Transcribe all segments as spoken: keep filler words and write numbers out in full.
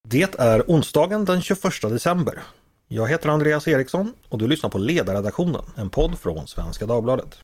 Det är onsdagen den tjugoförsta december. Jag heter Andreas Eriksson och du lyssnar på Ledarredaktionen, en podd från Svenska Dagbladet.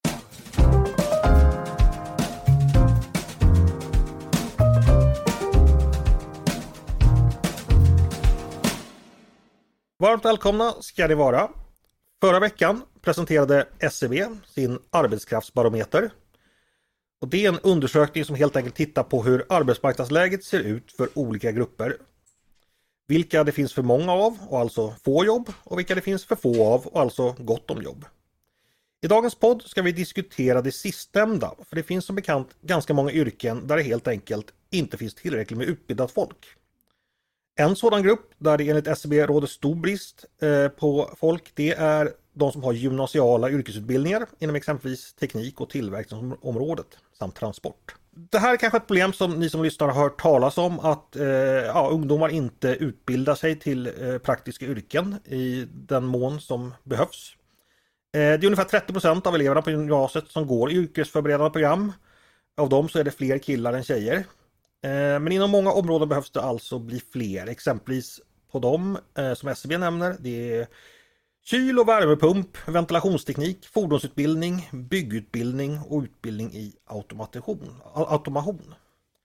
Varmt välkomna ska det vara. Förra veckan presenterade S C B sin arbetskraftsbarometer. Och det är en undersökning som helt enkelt tittar på hur arbetsmarknadsläget ser ut för olika grupper. Vilka det finns för många av och alltså få jobb och vilka det finns för få av och alltså gott om jobb. I dagens podd ska vi diskutera det sistnämnda, för det finns som bekant ganska många yrken där det helt enkelt inte finns tillräckligt med utbildat folk. En sådan grupp där det enligt S C B råder stor brist eh, på folk, det är de som har gymnasiala yrkesutbildningar inom exempelvis teknik- och tillverkningsområdet samt transport. Det här är kanske ett problem som ni som lyssnar har hört talas om, att eh, ja, ungdomar inte utbildar sig till eh, praktiska yrken i den mån som behövs. Eh, det är ungefär trettio procent av eleverna på gymnasiet som går yrkesförberedande program. Av dem så är det fler killar än tjejer. Eh, men inom många områden behövs det alltså bli fler. Exempelvis på dem eh, som S C B nämner, det är kyl- och värmepump, ventilationsteknik, fordonsutbildning, byggutbildning och utbildning i automation. automation.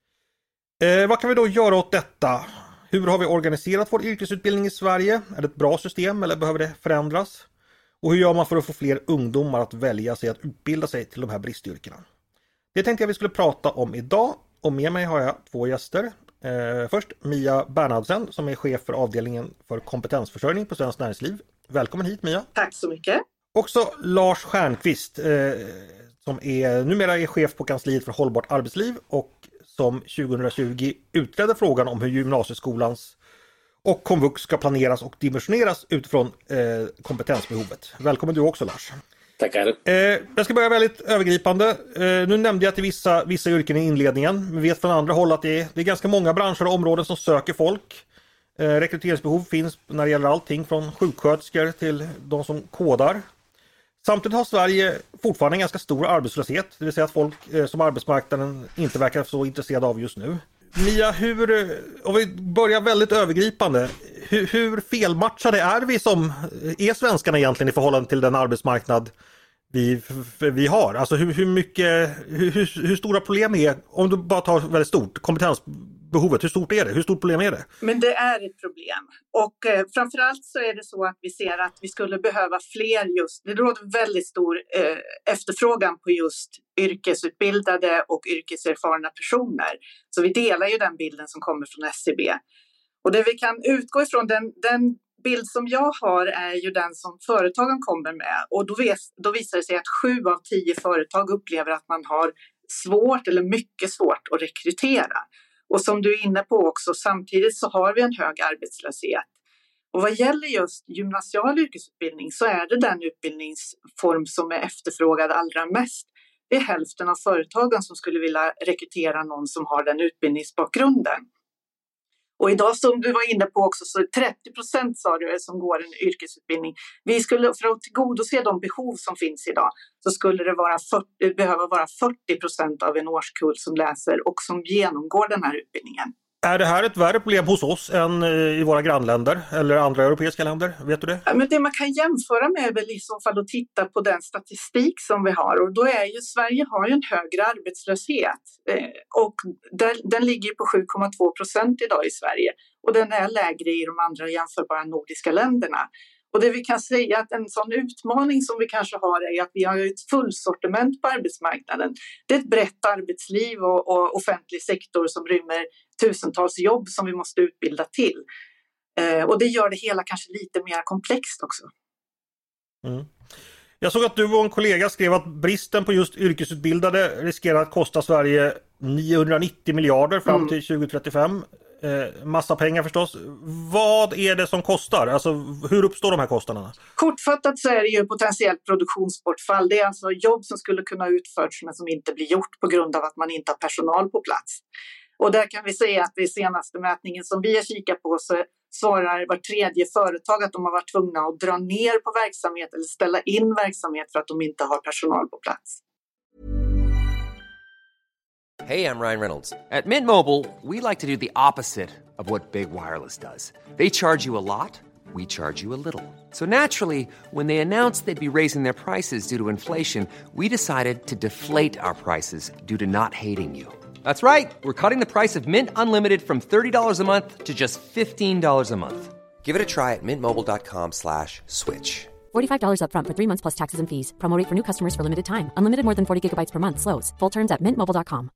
Eh, vad kan vi då göra åt detta? Hur har vi organiserat vår yrkesutbildning i Sverige? Är det ett bra system eller behöver det förändras? Och hur gör man för att få fler ungdomar att välja sig att utbilda sig till de här bristyrkena? Det tänkte jag vi skulle prata om idag, och med mig har jag två gäster. Eh, först Mia Bernhardsen som är chef för avdelningen för kompetensförsörjning på Svenskt Näringsliv. Välkommen hit, Mia. Tack så mycket. Också Lars Stjernqvist eh, som är numera är chef på kansliet för hållbart arbetsliv och som tjugohundratjugo utredde frågan om hur gymnasieskolans och komvux ska planeras och dimensioneras utifrån eh, kompetensbehovet. Välkommen du också, Lars. Tackar. Eh, jag ska börja väldigt övergripande. Eh, nu nämnde jag till vissa, vissa yrken i inledningen. Vi vet från andra håll att det är, det är ganska många branscher och områden som söker folk. Eh, rekryteringsbehov finns när det gäller allting från sjuksköterskor till de som kodar. Samtidigt har Sverige fortfarande en ganska stor arbetslöshet, det vill säga att folk eh, som arbetsmarknaden inte verkar så intresserade av just nu. Mia, hur, om vi börjar väldigt övergripande, hur, hur felmatchade är vi som är svenskarna egentligen i förhållande till den arbetsmarknad vi, vi har? Alltså hur, hur mycket, hur, hur stora problem är, om du bara tar väldigt stort, kompetensbehovet, hur stort är det? Hur stort problem är det? Men det är ett problem. Och eh, framförallt så är det så att vi ser att vi skulle behöva fler just, det råder väldigt stor eh, efterfrågan på just yrkesutbildade och yrkeserfarna personer. Så vi delar ju den bilden som kommer från S C B. Och det vi kan utgå ifrån, den, den bild som jag har är ju den som företagen kommer med. Och då, vet, då visar det sig att sju av tio företag upplever att man har svårt eller mycket svårt att rekrytera. Och som du är inne på också, samtidigt så har vi en hög arbetslöshet. Och vad gäller just gymnasial yrkesutbildning så är det den utbildningsform som är efterfrågad allra mest. Det är hälften av företagen som skulle vilja rekrytera någon som har den utbildningsbakgrunden. Och idag som du var inne på också så är trettio procent sa du som går en yrkesutbildning. Vi skulle, för att tillgodose de behov som finns idag så skulle det vara fyrtio, behöva vara fyrtio procent av en årskull som läser och som genomgår den här utbildningen. Är det här ett värre problem hos oss än i våra grannländer eller andra europeiska länder? Vet du det? Ja, men det man kan jämföra med är väl i så fall att titta på den statistik som vi har. Och då är ju Sverige har ju en högre arbetslöshet. Eh, och den, den ligger på sju komma två procent idag i Sverige. Och den är lägre i de andra jämförbara nordiska länderna. Och det vi kan säga att en sån utmaning som vi kanske har är att vi har ett fullsortiment på arbetsmarknaden. Det är ett brett arbetsliv och, och offentlig sektor som rymmer tusentals jobb som vi måste utbilda till. Eh, och det gör det hela kanske lite mer komplext också. Mm. Jag såg att du och en kollega skrev att bristen på just yrkesutbildade riskerar att kosta Sverige niohundranittio miljarder fram till mm. tjugo trettiofem. Eh, massa pengar förstås. Vad är det som kostar? Alltså hur uppstår de här kostnaderna? Kortfattat så är det ju potentiellt produktionsbortfall. Det är alltså jobb som skulle kunna utföras men som inte blir gjort på grund av att man inte har personal på plats. Och där kan vi säga att i senaste mätningen som vi har kikat på så svarar var tredje företag att de har varit tvungna att dra ner på verksamhet eller ställa in verksamhet för att de inte har personal på plats. Hey, I'm Ryan Reynolds. At Mint Mobile, we like to do the opposite of what Big Wireless does. They charge you a lot, we charge you a little. So naturally, when they announced they'd be raising their prices due to inflation, we decided to deflate our prices due to not hating you. That's right. We're cutting the price of Mint Unlimited from thirty dollars a month to just fifteen dollars a month. Give it a try at mintmobile.com slash switch. forty-five dollars up front for three months plus taxes and fees. Promo rate for new customers for limited time. Unlimited more than forty gigabytes per month slows. Full terms at mint mobile dot com.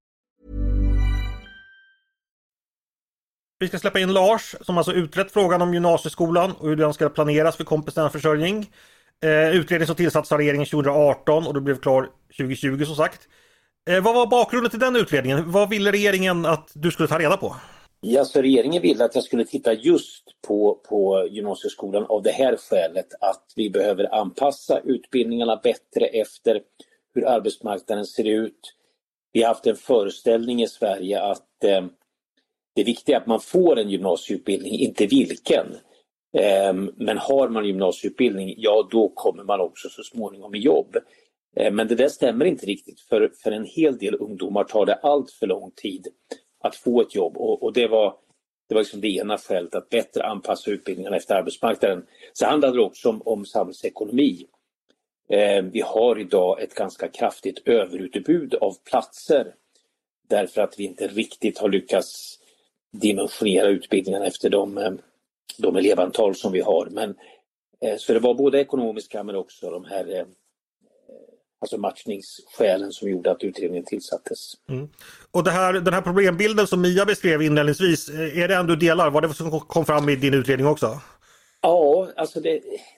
Vi ska släppa in Lars som alltså utrett frågan om gymnasieskolan och hur den ska planeras för kompetensförsörjning. Eh, utredning som tillsattes av regeringen tjugo arton och det blev klar tjugo tjugo som sagt. Eh, vad var bakgrunden till den utredningen? Vad ville regeringen att du skulle ta reda på? Ja, så regeringen ville att jag skulle titta just på, på gymnasieskolan av det här skälet att vi behöver anpassa utbildningarna bättre efter hur arbetsmarknaden ser ut. Vi har haft en föreställning i Sverige att eh, det viktiga är att man får en gymnasieutbildning, inte vilken. Eh, men har man gymnasieutbildning, ja då kommer man också så småningom i jobb. Eh, men det där stämmer inte riktigt. För, för en hel del ungdomar tar det allt för lång tid att få ett jobb. Och, och det var, det var liksom det ena skälet, att bättre anpassa utbildningarna efter arbetsmarknaden. Så handlade det också om, om samhällsekonomi. Eh, vi har idag ett ganska kraftigt överutbud av platser. Därför att vi inte riktigt har lyckats dimensionera utbildningarna efter de, de elevantal som vi har. Men, eh, så det var både ekonomiska men också de här eh, alltså matchningsskälen som gjorde att utredningen tillsattes. Mm. Och det här, den här problembilden som Mia beskrev inledningsvis, är det en du delar? Var det som kom fram i din utredning också? Ja, alltså det,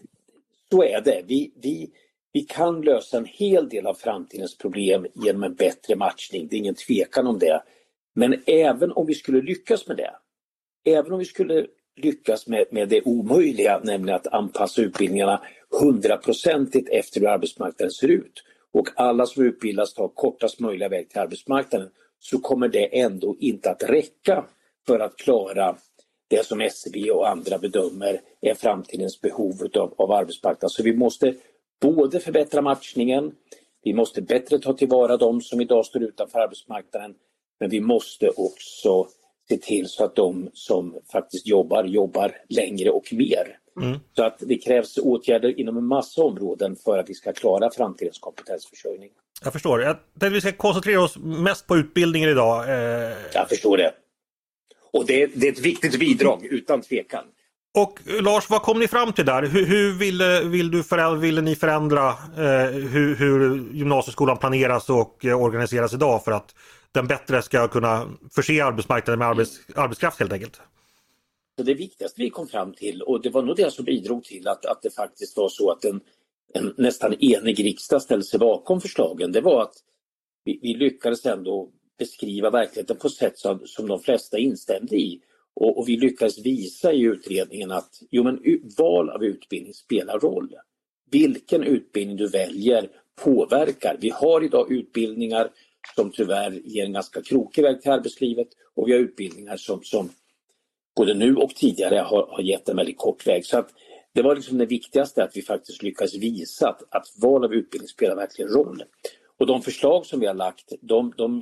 så är det. Vi, vi, vi kan lösa en hel del av framtidens problem genom en bättre matchning. Det är ingen tvekan om det. Men även om vi skulle lyckas med det, även om vi skulle lyckas med, med det omöjliga, nämligen att anpassa utbildningarna hundraprocentigt efter hur arbetsmarknaden ser ut och alla som utbildas tar kortast möjliga väg till arbetsmarknaden, så kommer det ändå inte att räcka för att klara det som S C B och andra bedömer är framtidens behov av, av arbetsmarknaden. Så vi måste både förbättra matchningen, vi måste bättre ta tillvara de som idag står utanför arbetsmarknaden, men vi måste också se till så att de som faktiskt jobbar, jobbar längre och mer. Mm. Så att det krävs åtgärder inom en massa områden för att vi ska klara framtidens kompetensförsörjning. Jag förstår. Jag tänkte vi ska koncentrera oss mest på utbildningen idag. Eh... Jag förstår det. Och det, det är ett viktigt bidrag, utan tvekan. Och Lars, vad kom ni fram till där? Hur, hur ville, vill du förändra, ville ni förändra eh, hur, hur gymnasieskolan planeras och eh, organiseras idag för att den bättre ska kunna förse arbetsmarknaden med arbets, arbetskraft helt enkelt? Så det viktigaste vi kom fram till, och det var nog det som bidrog till att, att det faktiskt var så att en, en nästan enig riksdag ställde sig bakom förslagen, det var att vi, vi lyckades ändå beskriva verkligheten på sätt som, som de flesta instämde i. Och, och vi lyckades visa i utredningen att jo, men, val av utbildning spelar roll. Vilken utbildning du väljer påverkar. Vi har idag utbildningar som tyvärr ger en ganska krokig väg till arbetslivet, och vi har utbildningar som, som både nu och tidigare har, har gett en väldigt kort väg. Så att det var liksom det viktigaste, att vi faktiskt lyckas visa att, att val av utbildning spelar verkligen roll. Och de förslag som vi har lagt, de, de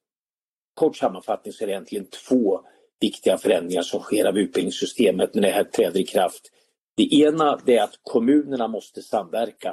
kort sammanfattning så är det egentligen två viktiga förändringar som sker av utbildningssystemet när det här träder i kraft. Det ena det är att kommunerna måste samverka.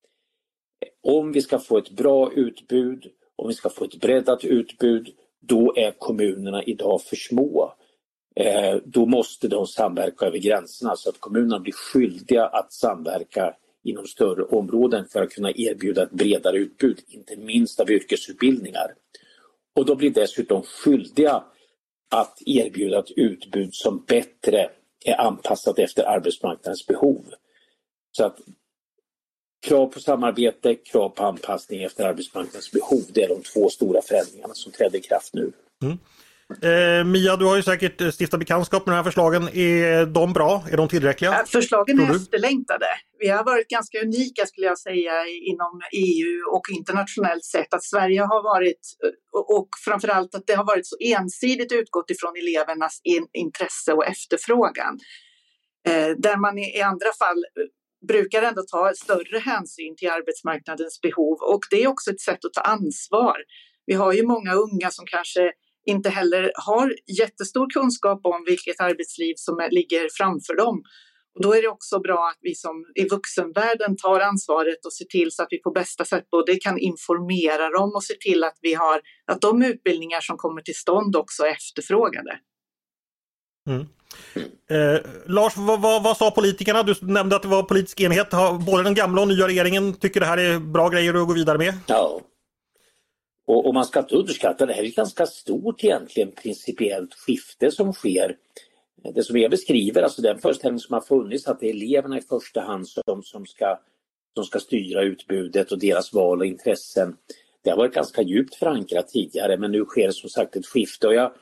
Om vi ska få ett bra utbud, om vi ska få ett breddat utbud, då är kommunerna idag för små. Eh, då måste de samverka över gränserna, så att kommunerna blir skyldiga att samverka inom större områden för att kunna erbjuda ett bredare utbud, inte minst av yrkesutbildningar. Och då blir dessutom skyldiga att erbjuda ett utbud som bättre är anpassat efter arbetsmarknadens behov. Så att krav på samarbete, krav på anpassning efter arbetsmarknadens behov, det är de två stora förändringarna som träder i kraft nu. Mm. Eh, Mia, du har ju säkert stiftat bekantskap med de här förslagen. Är de bra? Är de tillräckliga? Ja, förslagen är efterlängtade. Vi har varit ganska unika skulle jag säga inom E U och internationellt sett, att Sverige har varit, och framförallt att det har varit så ensidigt utgått ifrån elevernas in, intresse och efterfrågan. Eh, där man i, i andra fall brukar ändå ta större hänsyn till arbetsmarknadens behov, och det är också ett sätt att ta ansvar. Vi har ju många unga som kanske inte heller har jättestor kunskap om vilket arbetsliv som är, ligger framför dem. Och då är det också bra att vi som i vuxenvärlden tar ansvaret och ser till så att vi på bästa sätt både kan informera dem och se till att vi har att de utbildningar som kommer till stånd också är efterfrågade. Mm. Eh, Lars, vad, vad, vad sa politikerna? Du nämnde att det var politisk enighet. Både den gamla och nya regeringen tycker det här är bra grejer att gå vidare med. Ja, och, och man ska inte underskatta det här är ett ganska stort egentligen principiellt skifte som sker. Det som jag beskriver, alltså den föreställning som har funnits att det är eleverna i första hand som, som, ska, som ska styra utbudet och deras val och intressen. Det har varit ganska djupt förankrat tidigare, men nu sker det som sagt ett skifte. Och jag,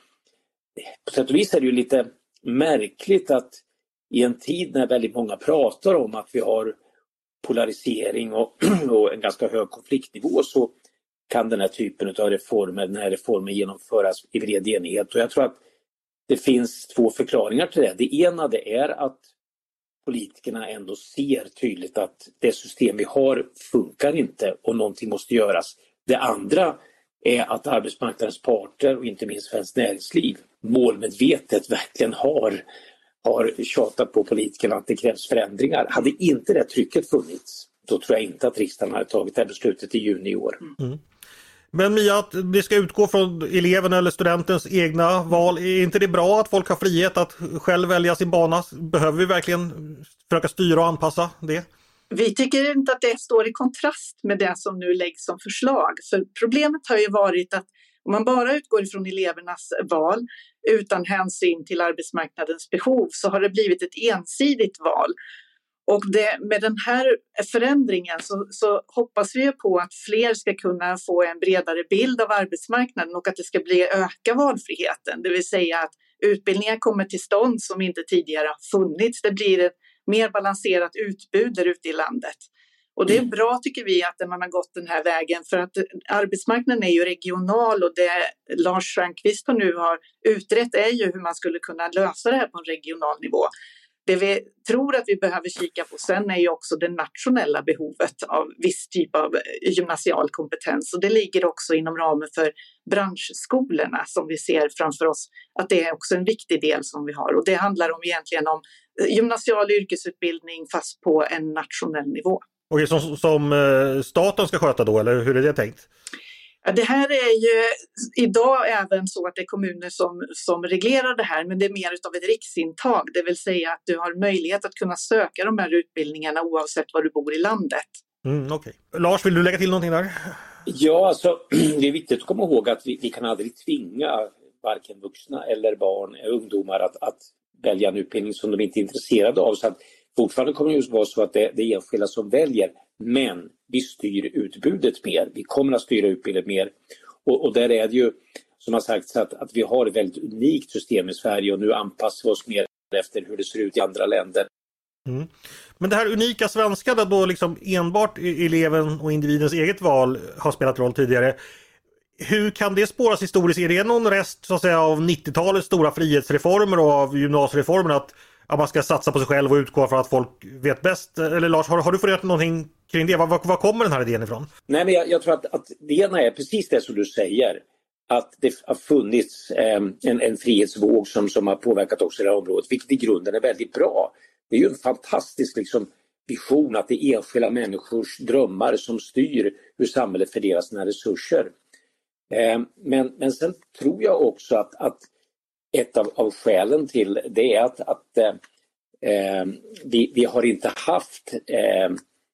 på sätt och vis är det ju lite märkligt att i en tid när väldigt många pratar om att vi har polarisering och, och en ganska hög konfliktnivå, så kan den här typen av reformer, den här reformen genomföras i bred enighet. Och jag tror att det finns två förklaringar till det. Det ena det är att politikerna ändå ser tydligt att det system vi har funkar inte och någonting måste göras. Det andra är att arbetsmarknadens parter och inte minst svenskt näringsliv målmedvetet verkligen har, har tjatat på politikerna att det krävs förändringar. Hade inte det trycket funnits, då tror jag inte att riksdagen hade tagit det här beslutet i juni i år. Mm. Men Mia, att det ska utgå från eleven eller studentens egna val. Är inte det bra att folk har frihet att själv välja sin bana? Behöver vi verkligen försöka styra och anpassa det? Vi tycker inte att det står i kontrast med det som nu läggs som förslag. För problemet har ju varit att om man bara utgår ifrån elevernas val utan hänsyn till arbetsmarknadens behov så har det blivit ett ensidigt val. Och det, med den här förändringen så, så hoppas vi på att fler ska kunna få en bredare bild av arbetsmarknaden och att det ska bli öka valfriheten. Det vill säga att utbildningar kommer till stånd som inte tidigare har funnits. Det blir ett mer balanserat utbud där ute i landet. Och det är bra tycker vi att man har gått den här vägen för att arbetsmarknaden är ju regional och det Lars Stjernkvist nu har utrett är ju hur man skulle kunna lösa det här på en regional nivå. Det vi tror att vi behöver kika på sen är ju också det nationella behovet av viss typ av gymnasial kompetens. Och det ligger också inom ramen för branschskolorna som vi ser framför oss att det är också en viktig del som vi har. Och det handlar om egentligen om gymnasial yrkesutbildning fast på en nationell nivå. Och som, som staten ska sköta då, eller hur är det tänkt? Ja, det här är ju idag även så att det är kommuner som, som reglerar det här, men det är mer utav ett riksintag. Det vill säga att du har möjlighet att kunna söka de här utbildningarna oavsett var du bor i landet. Mm, okay. Lars, vill du lägga till någonting där? Ja, alltså det är viktigt att komma ihåg att vi, vi kan aldrig tvinga varken vuxna eller barn, ungdomar att, att välja en utbildning som de inte är intresserade av. Så att fortfarande kommer det just vara så att det, det är enskilda som väljer, men vi styr utbudet mer. Vi kommer att styra utbudet mer. Och, och där är det ju, som har sagts, att, att vi har ett väldigt unikt system i Sverige och nu anpassar vi oss mer efter hur det ser ut i andra länder. Mm. Men det här unika svenska där då liksom enbart eleven och individens eget val har spelat roll tidigare. Hur kan det spåras historiskt? Är det någon rest så att säga, av nittiotalets stora frihetsreformer och av gymnasiereformer att, att man ska satsa på sig själv och utgå för att folk vet bäst? Eller Lars, har, har du funderat någonting kring det? Var, var, var kommer den här idén ifrån? Nej, men jag, jag tror att, att det ena är precis det som du säger. Att det har funnits eh, en, en frihetsvåg som, som har påverkat också det här området, vilket i grunden är väldigt bra. Det är ju en fantastisk liksom, vision att det är enskilda människors drömmar som styr hur samhället fördelar sina resurser. Eh, men, men sen tror jag också att, att ett av, av skälen till det är att, att eh, vi, vi har inte haft eh,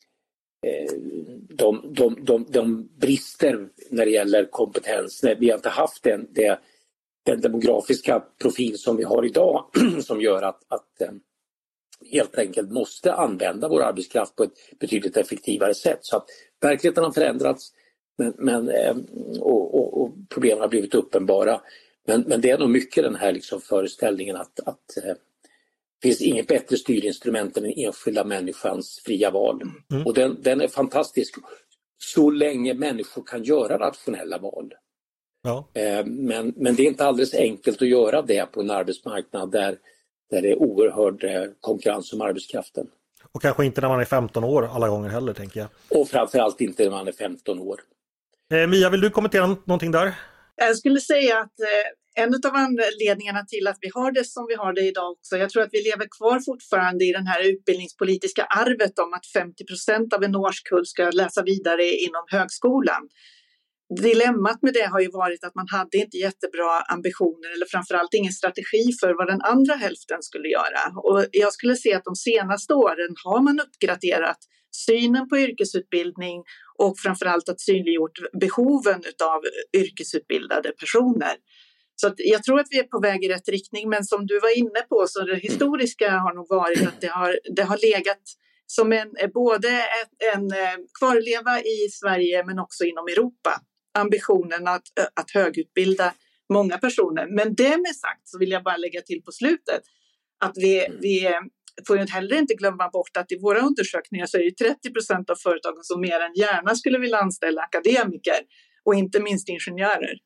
de, de, de, de brister när det gäller kompetens. Vi har inte haft den, det, den demografiska profil som vi har idag som gör att, att eh, helt enkelt måste använda vår arbetskraft på ett betydligt effektivare sätt. Så att verkligheten har förändrats men, men, eh, och, och, och problemen har blivit uppenbara. Men, men det är nog mycket den här liksom föreställningen att, att eh, det finns inget bättre styrinstrument än den enskilda människans fria val. Mm. Och den, den är fantastisk så länge människor kan göra rationella val. Ja. Eh, men, men det är inte alldeles enkelt att göra det på en arbetsmarknad där, där det är oerhörd eh, konkurrens om arbetskraften. Och kanske inte när man är femton år alla gånger heller, tänker jag. Och framförallt inte när man är femton år. Eh, Mia, vill du kommentera någonting där? Jag skulle säga att eh, en av anledningarna till att vi har det som vi har det idag också, jag tror att vi lever kvar fortfarande i den här utbildningspolitiska arvet om att femtio procent av en årskull ska läsa vidare inom högskolan. Dilemmat med det har ju varit att man hade inte jättebra ambitioner eller framförallt ingen strategi för vad den andra hälften skulle göra. Och jag skulle säga att de senaste åren har man uppgraderat synen på yrkesutbildning och framförallt att synliggjort behoven av yrkesutbildade personer. Så att jag tror att vi är på väg i rätt riktning, men som du var inne på så det historiska har nog varit att det har, det har legat som en, både en, en kvarleva i Sverige men också inom Europa. Ambitionen att, att högutbilda många personer. Men det med sagt så vill jag bara lägga till på slutet att vi, vi får ju heller inte glömma bort att i våra undersökningar så är det trettio procent av företagen som mer än gärna skulle vilja anställa akademiker och inte minst ingenjörer.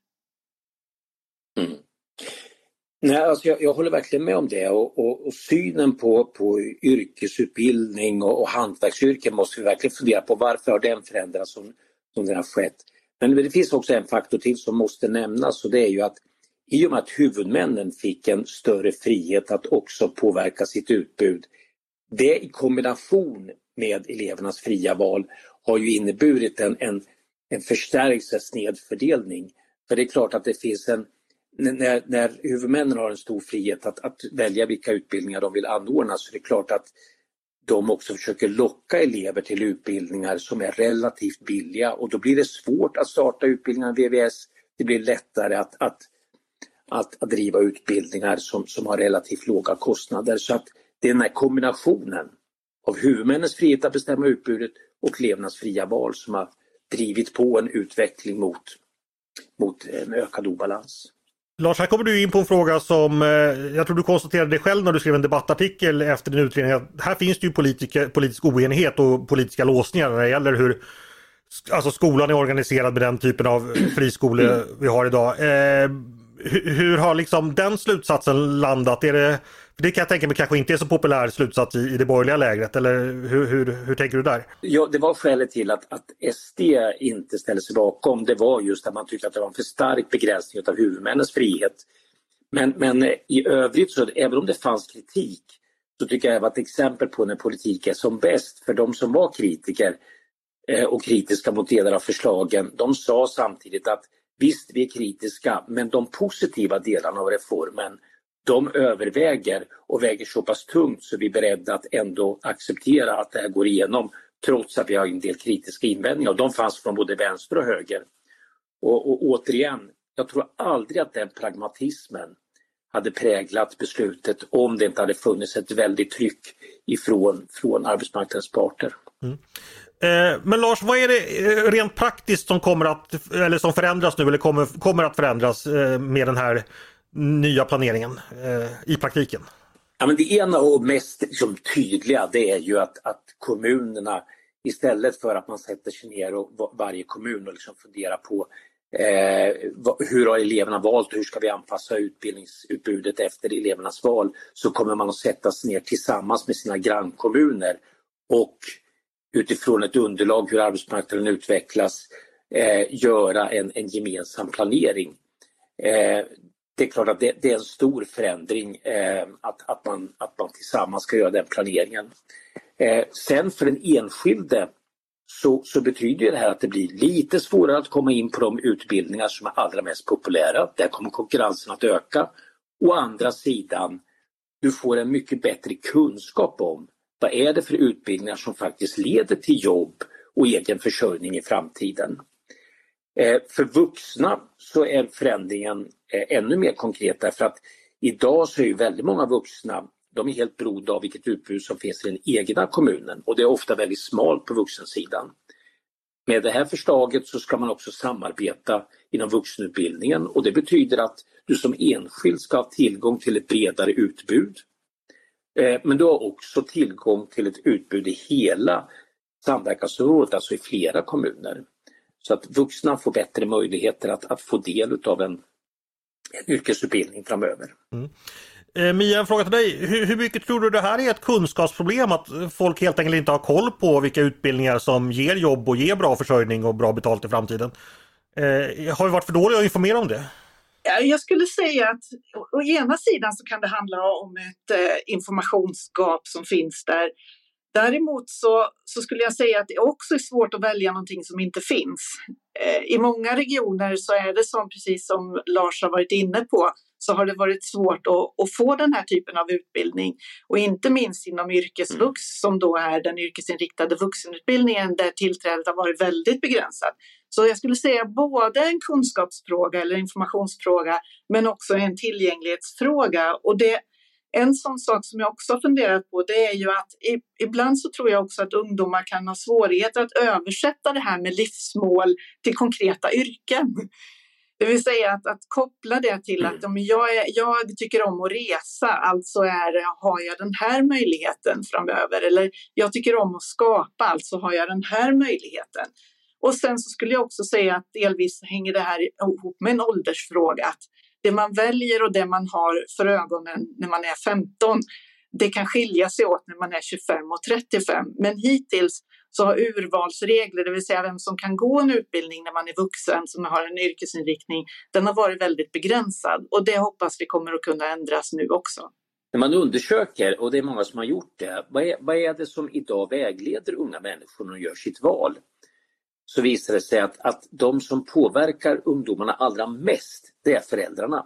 Mm. Nej, alltså jag, jag håller verkligen med om det och, och, och synen på, på yrkesutbildning och, och hantverksyrken måste vi verkligen fundera på varför har den förändrats som, som den har skett. Men det finns också en faktor till som måste nämnas och det är ju att i och med att huvudmännen fick en större frihet att också påverka sitt utbud, det i kombination med elevernas fria val har ju inneburit en, en, en förstärkt snedfördelning. För det är klart att det finns en, när, när huvudmännen har en stor frihet att, att välja vilka utbildningar de vill anordna så är det klart att de också försöker locka elever till utbildningar som är relativt billiga och då blir det svårt att starta utbildningar V V S. Det blir lättare att, att, att, att driva utbildningar som, som har relativt låga kostnader. Så att det är den här kombinationen av huvudmännens frihet att bestämma utbudet och elevernas fria val som har drivit på en utveckling mot, mot en ökad obalans. Lars, här kommer du in på en fråga som eh, jag tror du konstaterade det själv när du skrev en debattartikel efter din utredning. Att här finns det ju politik, politisk oenighet och politiska låsningar när det gäller hur alltså skolan är organiserad med den typen av friskolor mm. vi har idag. Eh, hur, hur har liksom den slutsatsen landat? Är det, det kan jag tänka mig kanske inte är så populär slutsats i, i det borgerliga lägret, eller hur, hur, hur tänker du där? Ja, det var skälet till att, att S D inte ställde sig bakom. Det var just att man tyckte att det var en för stark begränsning av huvudmännens frihet. Men, men i övrigt så, även om det fanns kritik, så tycker jag det var ett exempel på när politik är som bäst. För de som var kritiker eh, och kritiska mot delar av förslagen, de sa samtidigt att visst, vi är kritiska, men de positiva delarna av reformen, de överväger och väger så pass tungt så vi är beredda att ändå acceptera att det här går igenom trots att vi har en del kritiska invändningar. Och de fanns från både vänster och höger. Och, och återigen, jag tror aldrig att den pragmatismen hade präglat beslutet om det inte hade funnits ett väldigt tryck ifrån från arbetsmarknadens parter. Mm. Eh, men Lars, vad är det rent praktiskt som kommer att eller som förändras nu eller kommer, kommer att förändras eh, med den här nya planeringen eh, i praktiken? Ja, men det ena och mest liksom, tydliga det är ju att, att kommunerna istället för att man sätter sig ner och varje kommun och liksom funderar på eh, hur har eleverna valt och hur ska vi anpassa utbildningsutbudet efter elevernas val, så kommer man att sätta sig ner tillsammans med sina grannkommuner och utifrån ett underlag hur arbetsmarknaden utvecklas eh, göra en, en gemensam planering. Eh, det är klart att det, det är en stor förändring eh, att, att, man, att man tillsammans ska göra den planeringen. Eh, sen för den enskilde så, så betyder det här att det blir lite svårare att komma in på de utbildningar som är allra mest populära. Där kommer konkurrensen att öka. Å andra sidan, du får en mycket bättre kunskap om vad är det för utbildningar som faktiskt leder till jobb och egen försörjning i framtiden. Eh, för vuxna så är förändringen eh, ännu mer konkret därför att idag så är ju väldigt många vuxna, de är helt beroende av vilket utbud som finns i den egna kommunen och det är ofta väldigt smalt på vuxensidan. Med det här förslaget så ska man också samarbeta inom vuxenutbildningen och det betyder att du som enskild ska ha tillgång till ett bredare utbud. Eh, men du har också tillgång till ett utbud i hela samverkansområdet, alltså i flera kommuner. Så att vuxna får bättre möjligheter att, att få del av en, en yrkesutbildning framöver. Mm. Eh, Mia, en fråga till dig. Hur, hur mycket tror du det här är ett kunskapsproblem? Att folk helt enkelt inte har koll på vilka utbildningar som ger jobb och ger bra försörjning och bra betalt i framtiden? Eh, har vi varit för dåliga att informera om det? Jag skulle säga att å ena sidan så kan det handla om ett eh, informationsgap som finns där. Däremot så, så skulle jag säga att det också är svårt att välja någonting som inte finns. Eh, I många regioner så är det som, precis som Lars har varit inne på, så har det varit svårt att, att få den här typen av utbildning. Och inte minst inom yrkesvux som då är den yrkesinriktade vuxenutbildningen där tillträdet har varit väldigt begränsat. Så jag skulle säga både en kunskapsfråga eller informationsfråga men också en tillgänglighetsfråga. Och det, en sån sak som jag också har funderat på, det är ju att i, ibland så tror jag också att ungdomar kan ha svårigheter att översätta det här med livsmål till konkreta yrken. Det vill säga att, att koppla det till att om jag, är, jag tycker om att resa, alltså är, har jag den här möjligheten framöver. Eller jag tycker om att skapa, alltså har jag den här möjligheten. Och sen så skulle jag också säga att delvis hänger det här ihop med en åldersfråga. Att det man väljer och det man har för ögonen när man är femton, det kan skilja sig åt när man är tjugofem och trettiofem. Men hittills så har urvalsregler, det vill säga vem som kan gå en utbildning när man är vuxen som har en yrkesinriktning, den har varit väldigt begränsad. Och det hoppas vi kommer att kunna ändras nu också. När man undersöker, och det är många som har gjort det, vad är, vad är det som idag vägleder unga människor när de gör sitt val? Så visar det sig att, att de som påverkar ungdomarna allra mest, det är föräldrarna.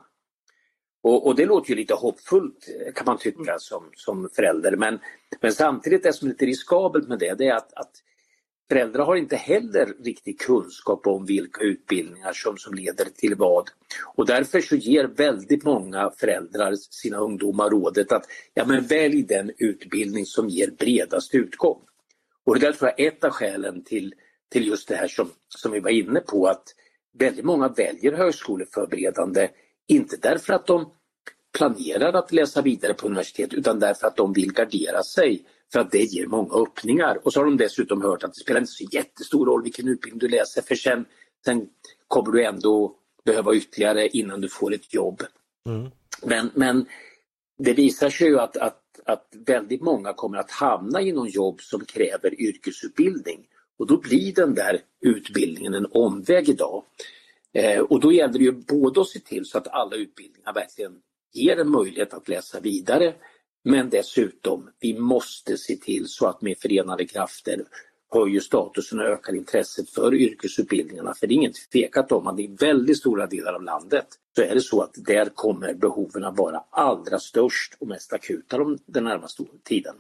Och, och det låter ju lite hoppfullt kan man tycka som, som förälder. Men, men samtidigt det som är lite riskabelt med det, det är att, att föräldrar har inte heller riktig kunskap om vilka utbildningar som, som leder till vad. Och därför så ger väldigt många föräldrar sina ungdomar rådet att ja, men välj den utbildning som ger bredast utgång. Och det där tror jag är ett av skälen till till just det här som, som vi var inne på, att väldigt många väljer högskoleförberedande inte därför att de planerar att läsa vidare på universitet utan därför att de vill gardera sig för att det ger många öppningar. Och så har de dessutom hört att det spelar inte så jättestor roll vilken utbildning du läser för sen, sen kommer du ändå behöva ytterligare innan du får ett jobb. Mm. Men, men det visar sig ju att, att, att väldigt många kommer att hamna i någon jobb som kräver yrkesutbildning. Och då blir den där utbildningen en omväg idag. Eh, och då gäller det ju både att se till så att alla utbildningar verkligen ger en möjlighet att läsa vidare. Men dessutom, vi måste se till så att med förenade krafter höjer statusen och ökar intresset för yrkesutbildningarna. För det är inget tvekat om att i väldigt stora delar av landet så är det så att där kommer behoven att vara allra störst och mest akuta den närmaste tiden.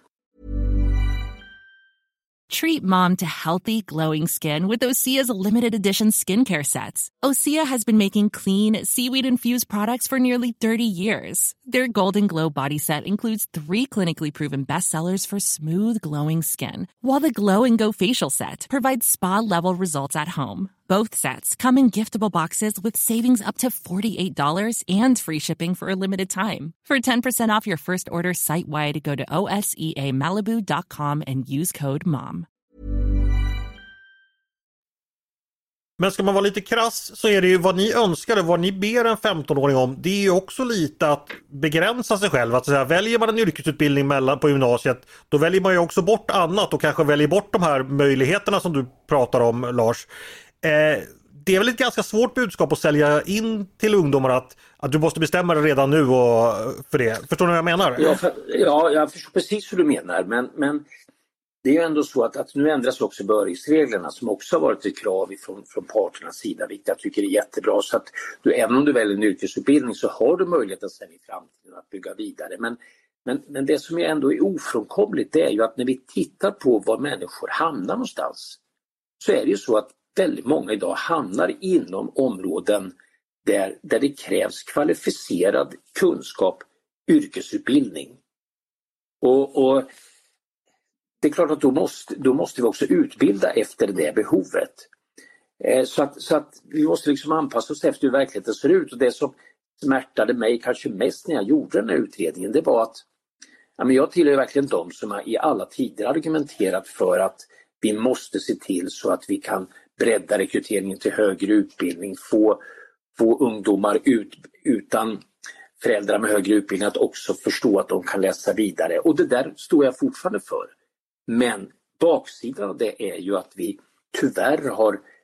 Treat mom to healthy, glowing skin with Osea's limited edition skincare sets. Osea has been making clean, seaweed-infused products for nearly thirty years. Their Golden Glow body set includes three clinically proven bestsellers for smooth, glowing skin, while the Glow and Go facial set provides spa-level results at home. Both sets come in giftable boxes with savings up to forty-eight dollars and free shipping for a limited time. For ten percent off your first order site-wide, go to O S E A Malibu dot com and use code MOM. Men ska man vara lite krass så är det ju vad ni önskar och vad ni ber en femton-åring om. Det är ju också lite att begränsa sig själv. Att säga, väljer man en yrkesutbildning mellan, på gymnasiet, då väljer man ju också bort annat och kanske väljer bort de här möjligheterna som du pratar om, Lars. Eh, det är väl ett ganska svårt budskap att sälja in till ungdomar att, att du måste bestämma dig redan nu och för det. Förstår ni vad jag menar? Ja, för, ja jag förstår precis hur du menar. Men, men det är ju ändå så att, att nu ändras också behörighetsreglerna som också har varit ett krav från, från parternas sida, vilket jag tycker är jättebra. Så att du, även om du väljer en yrkesutbildning så har du möjlighet att sen i framtiden att bygga vidare. Men, men, men det som ändå är ofrånkomligt, det är ju att när vi tittar på var människor hamnar någonstans så är det ju så att väldigt många idag hamnar inom områden där, där det krävs kvalificerad kunskap, yrkesutbildning. Och, och det är klart att då måste, då måste vi också utbilda efter det behovet. Eh, så, att, så att vi måste liksom anpassa oss efter hur verkligheten ser ut. Och det som smärtade mig kanske mest när jag gjorde den här utredningen, det var att ja, men jag tillhör verkligen de som i alla tider argumenterat för att vi måste se till så att vi kan bredda rekryteringen till högre utbildning, få, få ungdomar ut, utan föräldrar med högre utbildning att också förstå att de kan läsa vidare. Och det där står jag fortfarande för. Men baksidan av det är ju att vi tyvärr har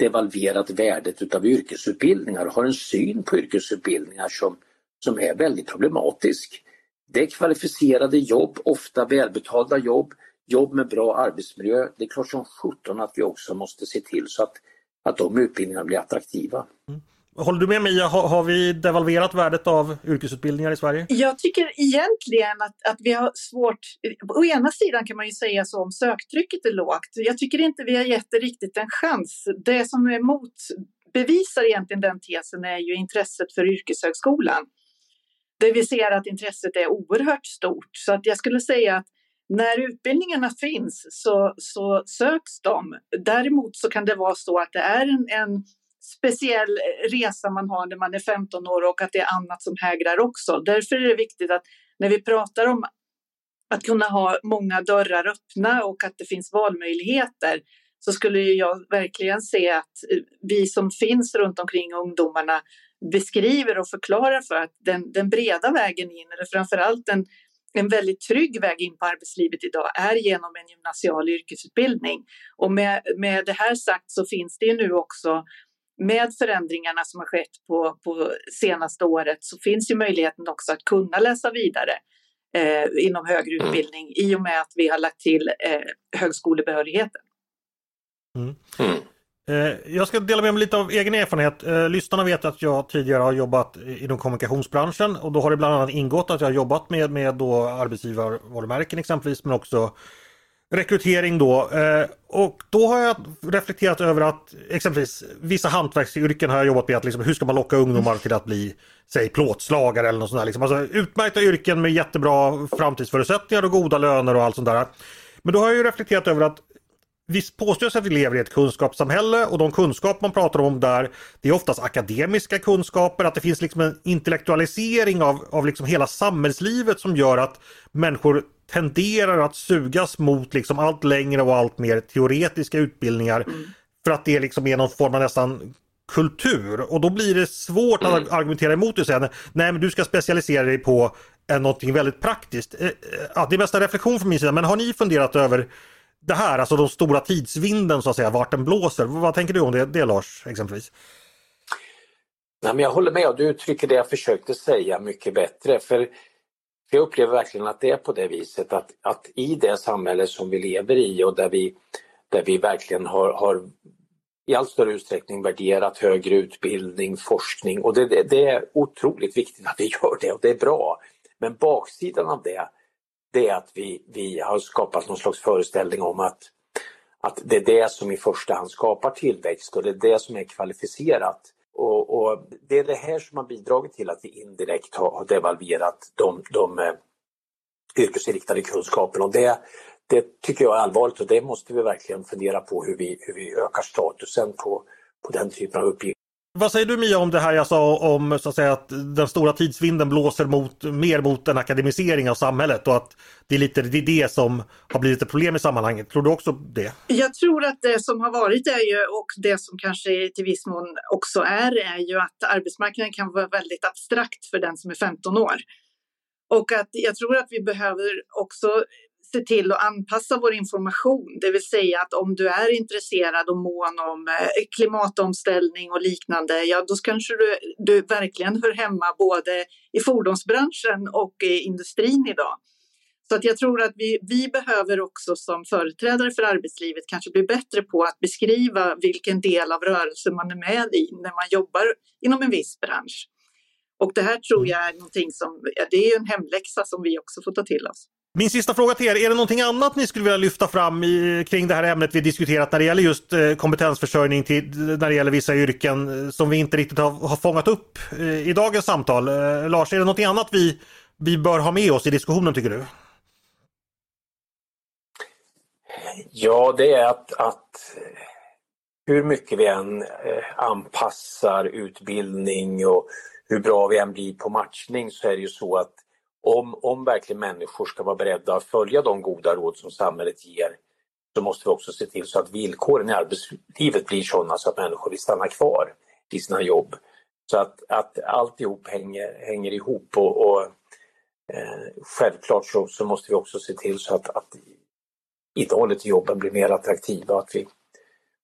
devalverat värdet utav yrkesutbildningar och har en syn på yrkesutbildningar som, som är väldigt problematisk. Det är kvalificerade jobb, ofta välbetalda jobb, jobb med bra arbetsmiljö. Det är klart som sjutton att vi också måste se till så att, att de utbildningarna blir attraktiva. Mm. Håller du med Mia? Har, har vi devalverat värdet av yrkesutbildningar i Sverige? Jag tycker egentligen att, att vi har svårt... Å ena sidan kan man ju säga så om söktrycket är lågt. Jag tycker inte vi har gett det riktigt en chans. Det som är motbevisar egentligen den tesen är ju intresset för yrkeshögskolan. Där vi ser att intresset är oerhört stort. Så att jag skulle säga att när utbildningarna finns så, så söks de. Däremot så kan det vara så att det är en, en speciell resa man har när man är femton år och att det är annat som hägrar också. Därför är det viktigt att när vi pratar om att kunna ha många dörrar öppna och att det finns valmöjligheter, så skulle jag verkligen se att vi som finns runt omkring ungdomarna beskriver och förklarar för att den, den breda vägen in, eller framförallt en, en väldigt trygg väg in på arbetslivet idag, är genom en gymnasial yrkesutbildning. Och med, med det här sagt så finns det ju nu också, med förändringarna som har skett på, på senaste året, så finns ju möjligheten också att kunna läsa vidare eh, inom högre utbildning i och med att vi har lagt till eh, högskolebehörigheten. Mm. Mm. Eh, jag ska dela med mig lite av egen erfarenhet. Eh, lyssnarna vet att jag tidigare har jobbat inom kommunikationsbranschen, och då har det bland annat ingått att jag har jobbat med, med då arbetsgivarvarumärken exempelvis, men också rekrytering då. Eh, och då har jag reflekterat över att exempelvis vissa hantverksyrken har jag jobbat med, att liksom, hur ska man locka ungdomar till att bli, säg, plåtslagare eller något sånt där. Liksom. Alltså utmärkta yrken med jättebra framtidsförutsättningar och goda löner och allt sånt där. Men då har jag ju reflekterat över att vi påstås att vi lever i ett kunskapssamhälle, och de kunskap man pratar om där, det är oftast akademiska kunskaper, att det finns liksom en intellektualisering av, av liksom hela samhällslivet som gör att människor tenderar att sugas mot liksom allt längre och allt mer teoretiska utbildningar, mm. för att det liksom är någon form av nästan kultur, och då blir det svårt att mm. argumentera emot det och säga nej, men du ska specialisera dig på någonting väldigt praktiskt. Ja, det är mest en reflektion från min sida, men har ni funderat över det här, alltså de stora tidsvinden så att säga, vart den blåser? Vad tänker du om det, det Lars, exempelvis? Nej, men jag håller med, och du uttrycker det jag försökte säga mycket bättre, för jag upplever verkligen att det är på det viset att, att i det samhälle som vi lever i, och där vi, där vi verkligen har, har i allt större utsträckning värderat högre utbildning, forskning, och det, det, det är otroligt viktigt att vi gör det, och det är bra. Men baksidan av det, det är att vi, vi har skapat någon slags föreställning om att, att det är det som i första hand skapar tillväxt, och det är det som är kvalificerat. Och, och det är det här som har bidragit till att vi indirekt har, har devalverat de, de eh, yrkesinriktade kunskaperna. Och det, det tycker jag är allvarligt, och det måste vi verkligen fundera på, hur vi, hur vi ökar statusen på, på den typen av uppgifter. Vad säger du, Mia, om det här jag sa om så att säga att den stora tidsvinden blåser mot, mer mot en akademisering av samhället, och att det är lite det, är det som har blivit ett problem i sammanhanget? Tror du också det? Jag tror att det som har varit är ju, och det som kanske till viss mån också är, är ju att arbetsmarknaden kan vara väldigt abstrakt för den som är femton år. Och att jag tror att vi behöver också se till att anpassa vår information. Det vill säga att om du är intresserad och mån om klimatomställning och liknande, ja då kanske du, du verkligen hör hemma både i fordonsbranschen och i industrin idag. Så att jag tror att vi, vi behöver också som företrädare för arbetslivet kanske bli bättre på att beskriva vilken del av rörelsen man är med i när man jobbar inom en viss bransch. Och det här tror jag är någonting som, det är ju en hemläxa som vi också får ta till oss. Min sista fråga till er, är det någonting annat ni skulle vilja lyfta fram i, kring det här ämnet vi diskuterat när det gäller just eh, kompetensförsörjning till, när det gäller vissa yrken eh, som vi inte riktigt har, har fångat upp eh, i dagens samtal? Eh, Lars, är det någonting annat vi, vi bör ha med oss i diskussionen, tycker du? Ja, det är att, att hur mycket vi än eh, anpassar utbildning och hur bra vi än blir på matchning, så är det ju så att Om, om verkligen människor ska vara beredda att följa de goda råd som samhället ger, så måste vi också se till så att villkoren i arbetslivet blir sådana så att människor vill stanna kvar i sina jobb. Så att, att alltihop hänger, hänger ihop, och, och eh, självklart så, så måste vi också se till så att, att innehållet i jobben blir mer attraktiva, att vi,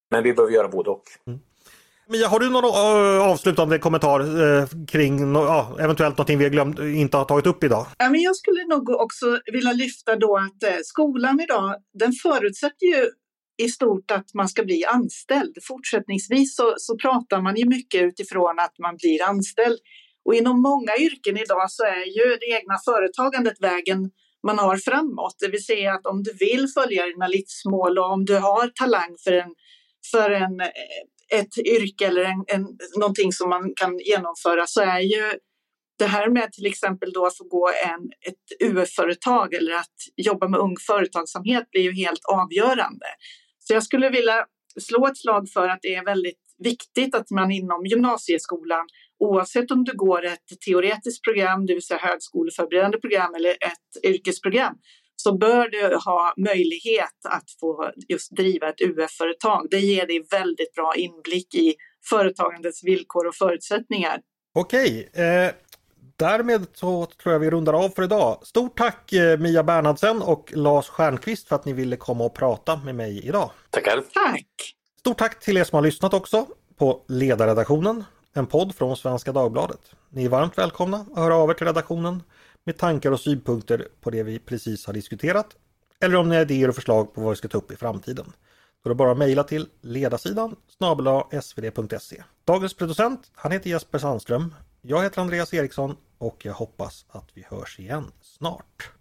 Men vi behöver göra både och. Mm. Mia, har du någon avslutande kommentar eh, kring ja, eventuellt någonting vi har glömt, inte har tagit upp idag? Ja, men jag skulle nog också vilja lyfta då att eh, skolan idag, den förutsätter ju i stort att man ska bli anställd. Fortsättningsvis så, så pratar man ju mycket utifrån att man blir anställd. Och inom många yrken idag så är ju det egna företagandet vägen man har framåt. Det vill säga att om du vill följa dina livsmål och om du har talang för en, för en ett yrke eller en, en, någonting som man kan genomföra, så är ju det här med till exempel då att få gå en, ett U F-företag eller att jobba med ung företagsamhet blir ju helt avgörande. Så jag skulle vilja slå ett slag för att det är väldigt viktigt att man inom gymnasieskolan, oavsett om du går ett teoretiskt program, det vill säga högskoleförberedande program eller ett yrkesprogram, så bör du ha möjlighet att få just driva ett U F-företag. Det ger dig väldigt bra inblick i företagandets villkor och förutsättningar. Okej, eh, därmed så tror jag vi rundar av för idag. Stort tack eh, Mia Bernhardsen och Lars Stjernqvist för att ni ville komma och prata med mig idag. Tackar. Tack. Stort tack till er som har lyssnat också på Ledarredaktionen, en podd från Svenska Dagbladet. Ni är varmt välkomna att höra av er till redaktionen med tankar och synpunkter på det vi precis har diskuterat, eller om ni har idéer och förslag på vad vi ska ta upp i framtiden. Då är det bara att mejla till ledarsidan snabel-a s v d punkt se. Dagens producent, han heter Jesper Sandström. Jag heter Andreas Eriksson och jag hoppas att vi hörs igen snart.